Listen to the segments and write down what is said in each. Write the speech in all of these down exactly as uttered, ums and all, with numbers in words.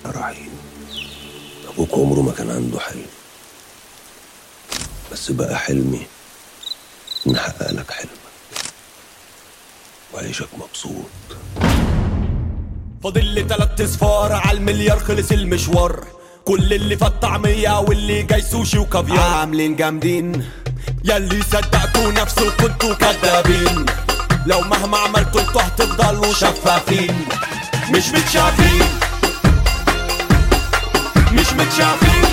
رحيم، أبوك عمره ما كان عنده حلم، بس بقى حلمي إن أحقق لك حلمك وعيشك مبسوط. فاضل لي تلات اصفار على المليار، خلص المشوار. كل اللي فات طعمية واللي جاي سوشي وكافيار. عاملين جامدين ياللي صدقتوا نفسه كنتوا كدابين. لو مهما عملتوا انتوا هتفضلوا شفافين. مش متشافين مش متشافين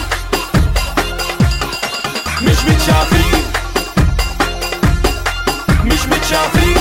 مش متشافين مش متشافين.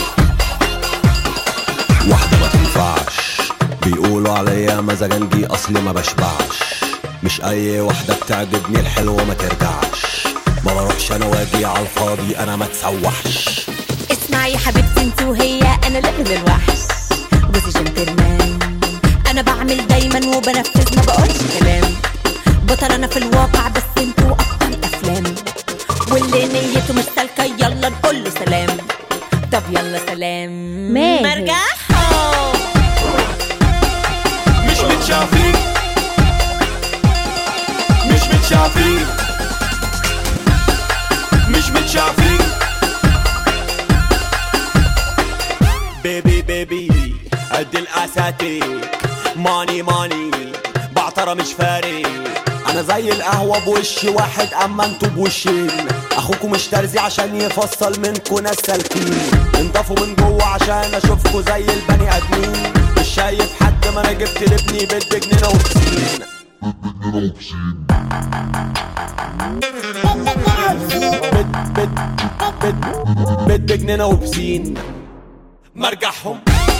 واحدة ما تنفعش، بيقولوا عليا مزاجنجي أصلي ما بشبعش. مش أي واحدة بتعجبني الحلوة ما ترجعش. ما بروحش أنا واجي على الفاضي، أنا ما تسوحش. اسمعي يا حبيبتي انت وهي، أنا ليفل الوحش جوزي جنتلمان. أنا بعمل دايما وبنفذ، ما بقولش كلام. بطل أنا في الواقع بس انتوا أبطال أفلام. واللي نيته مش سالكة يلا نقول له سلام. طب يلا سلام مرجعهم. مش متشافين مش متشافين مش متشافين. بيبي بيبي قد الاساتيك، ماني ماني بعطرة مش فارق. انا زي القهوة بوش واحد اما انتوا بوشين. اخوكوا مش ترزي عشان يفصل منكوا ناس سالكين. انضفوا من جوه عشان اشوفكوا زي البني ادمين. مش شايف حد ما انا جبت لابني بيت جنينة وبسين. بيت بيت بيت بيت بجنينة وبسين. مرجعهم